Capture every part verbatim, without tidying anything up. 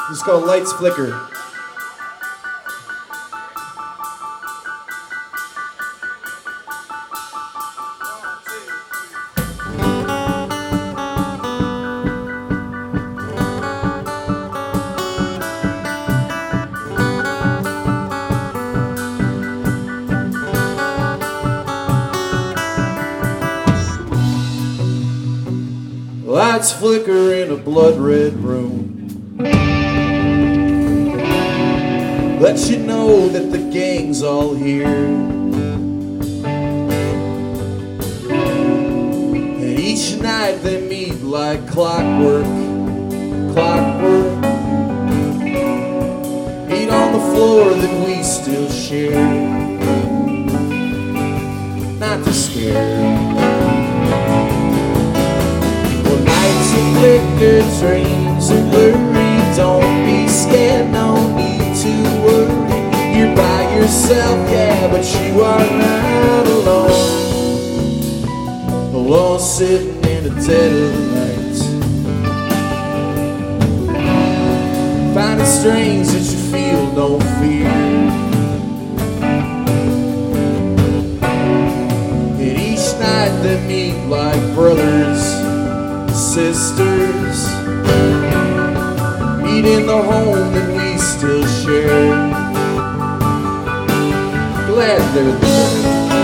It's called Lights Flicker. Lights flicker in a blood-red room. Let you know that the gang's all here. And each night they meet like clockwork, clockwork. Meet on the floor that we still share. Not to scare. Lights are flicker, dreams are blurry. Don't be scared, no need to worry. You're by yourself, yeah, but you are not alone. Alone sitting in the dead of the night. Find it strange that you feel no fear. And each night they meet like brothers, sisters, meet in the home that we still share. Glad they're there.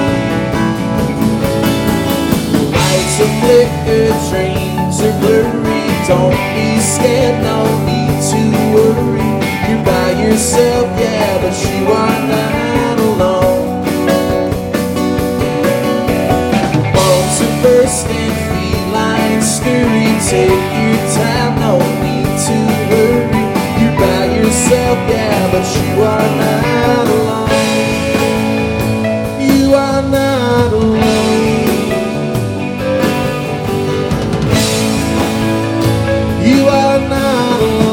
Lights are flicker, dreams are blurry. Don't be scared, no need to worry. You're by yourself, yeah, but you are not alone. Bones are bursting, scurry, take your time, no need to hurry. You're by yourself, yeah, but you are not alone. You are not alone. You are not alone.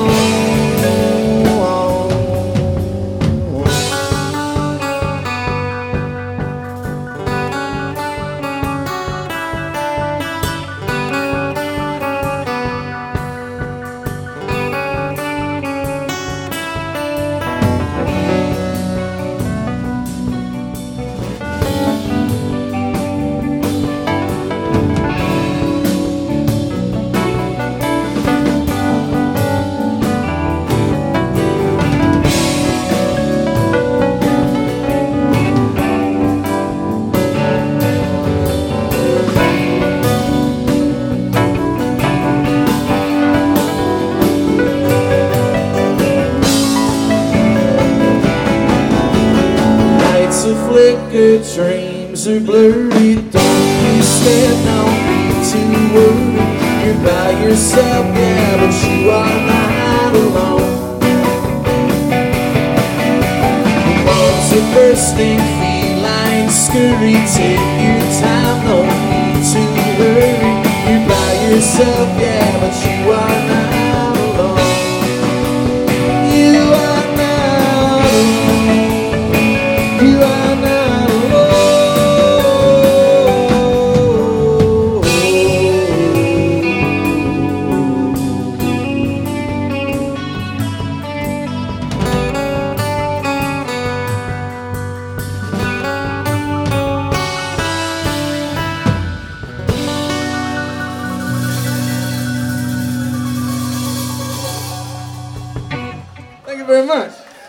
Flicker, dreams are blurry. Don't be scared, no need to worry. You're by yourself, yeah, but you are not alone. The walls are bursting, felines scurry. Take your time, no need to hurry. You're by yourself, yeah, but you are not alone. You are not alone. You are very much.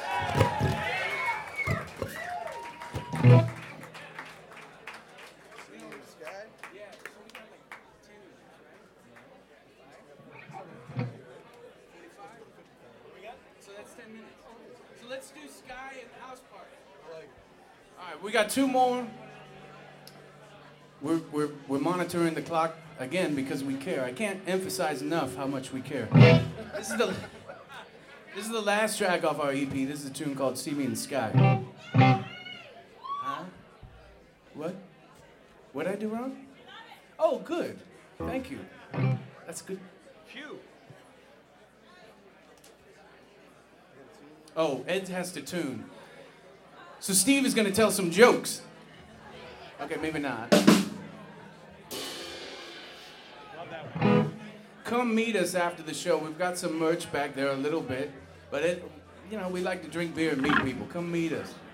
So that's ten minutes. So let's do Sky and House Party. All right, we got two more. We're, we're, we're monitoring the clock again because we care. I can't emphasize enough how much we care. This is the... This is the last track off our E P. This is a tune called See Me in the Sky. Huh? What? What'd I do wrong? Oh, good. Thank you. That's good. Phew. Oh, Ed has to tune. So Steve is going to tell some jokes. Okay, maybe not. Come meet us after the show. We've got some merch back there a little bit. But it, you know, we like to drink beer and meet people. Come meet us.